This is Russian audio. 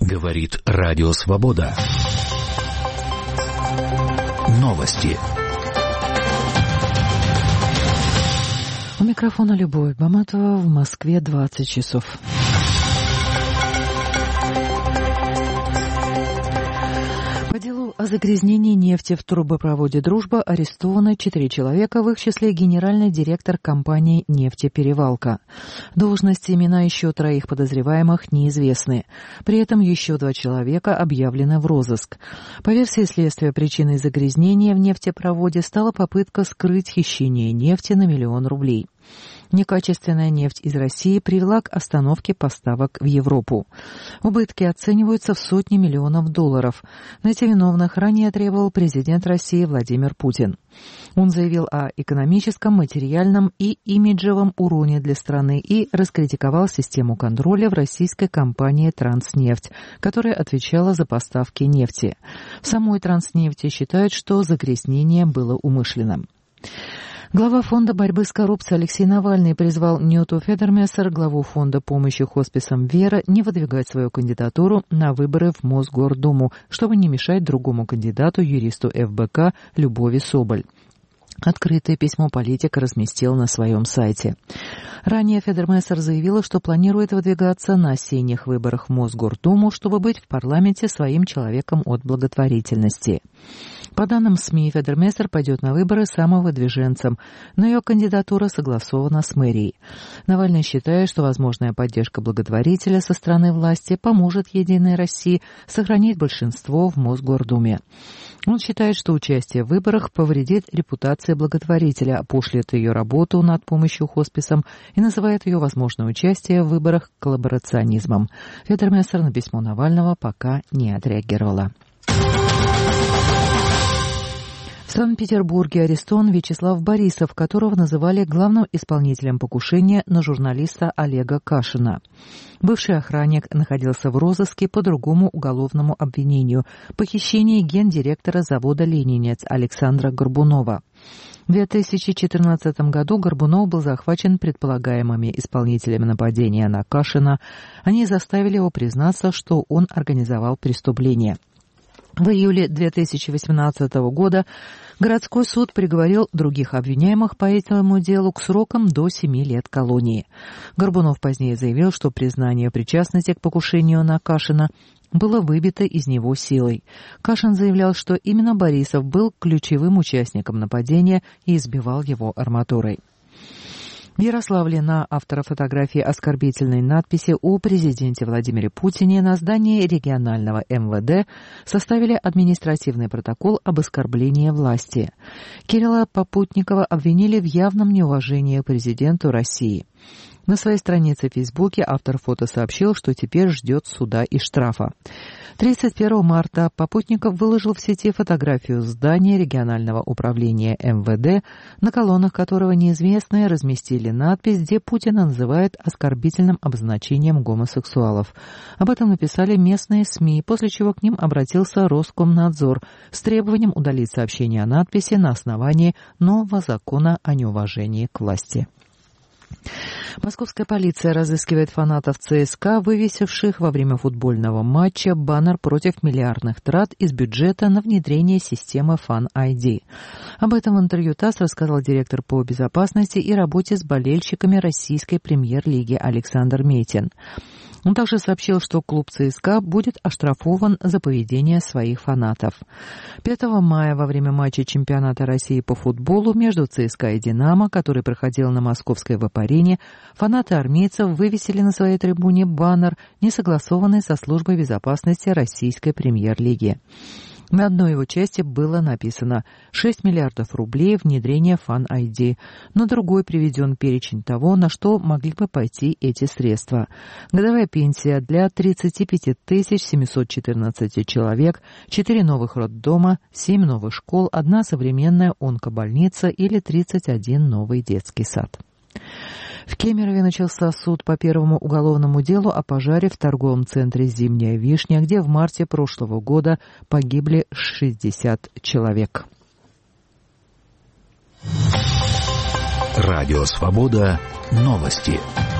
Говорит Радио Свобода. Новости. У микрофона Любовь Баматова. В Москве 20 часов. По делу о загрязнении нефти в трубопроводе «Дружба» арестованы 4 человека, в их числе генеральный директор компании «Нефтеперевалка». Должности, имена еще 3 подозреваемых неизвестны. При этом еще 2 человека объявлены в розыск. По версии следствия, причиной загрязнения в нефтепроводе стала попытка скрыть хищение нефти на 1 миллион рублей. Некачественная нефть из России привела к остановке поставок в Европу. Убытки оцениваются в сотни миллионов долларов. Найти виновных ранее требовал президент России Владимир Путин. Он заявил о экономическом, материальном и имиджевом уроне для страны и раскритиковал систему контроля в российской компании «Транснефть», которая отвечала за поставки нефти. В самой «Транснефти» считают, что загрязнение было умышленным. Глава фонда борьбы с коррупцией Алексей Навальный призвал Нюту Федермессер, главу фонда помощи хосписам «Вера», не выдвигать свою кандидатуру на выборы в Мосгордуму, чтобы не мешать другому кандидату, юристу ФБК Любови Соболь. Открытое письмо политик разместил на своем сайте. Ранее Федермессер заявила, что планирует выдвигаться на осенних выборах в Мосгордуму, чтобы быть в парламенте своим человеком от благотворительности. По данным СМИ, Федермессер пойдет на выборы самовыдвиженцем, но ее кандидатура согласована с мэрией. Навальный считает, что возможная поддержка благотворителя со стороны власти поможет «Единой России» сохранить большинство в Мосгордуме. Он считает, что участие в выборах повредит репутации благотворителя, опошлит ее работу над помощью хосписам и называет ее возможное участие в выборах коллаборационизмом. Федермессер на письмо Навального пока не отреагировала. В Санкт-Петербурге арестован Вячеслав Борисов, которого называли главным исполнителем покушения на журналиста Олега Кашина. Бывший охранник находился в розыске по другому уголовному обвинению – похищение гендиректора завода «Ленинец» Александра Горбунова. В 2014 году Горбунов был захвачен предполагаемыми исполнителями нападения на Кашина. Они заставили его признаться, что он организовал преступление. В июле 2018 года городской суд приговорил других обвиняемых по этому делу к срокам до 7 лет колонии. Горбунов позднее заявил, что признание причастности к покушению на Кашина было выбито из него силой. Кашин заявлял, что именно Борисов был ключевым участником нападения и избивал его арматурой. В Ярославле на автора фотографии оскорбительной надписи о президенте Владимире Путине на здании регионального МВД составили административный протокол об оскорблении власти. Кирилла Попутникова обвинили в явном неуважении к президенту России. На своей странице в Фейсбуке автор фото сообщил, что теперь ждет суда и штрафа. 31 марта Попутников выложил в сети фотографию здания регионального управления МВД, на колоннах которого неизвестные разместили надпись, где Путина называют оскорбительным обозначением гомосексуалов. Об этом написали местные СМИ, после чего к ним обратился Роскомнадзор с требованием удалить сообщение о надписи на основании нового закона о неуважении к власти. Московская полиция разыскивает фанатов ЦСКА, вывесивших во время футбольного матча баннер против миллиардных трат из бюджета на внедрение системы Fan ID. Об этом в интервью ТАСС рассказал директор по безопасности и работе с болельщиками российской премьер-лиги Александр Метин. Он также сообщил, что клуб ЦСКА будет оштрафован за поведение своих фанатов. 5 мая во время матча чемпионата России по футболу между ЦСКА и «Динамо», который проходил на Московской Вапарине, фанаты армейцев вывесили на своей трибуне баннер, не согласованный со службой безопасности российской премьер-лиги. На одной его части было написано 6 миллиардов рублей внедрение Fan ID. На другой приведен перечень того, на что могли бы пойти эти средства. Годовая пенсия для 35 714 человек, 4 новых роддома, 7 новых школ, 1 современная онкобольница или 31 новый детский сад. В Кемерове начался суд по первому уголовному делу о пожаре в торговом центре «Зимняя вишня», где в марте прошлого года погибли 60 человек. Радио «Свобода». Новости.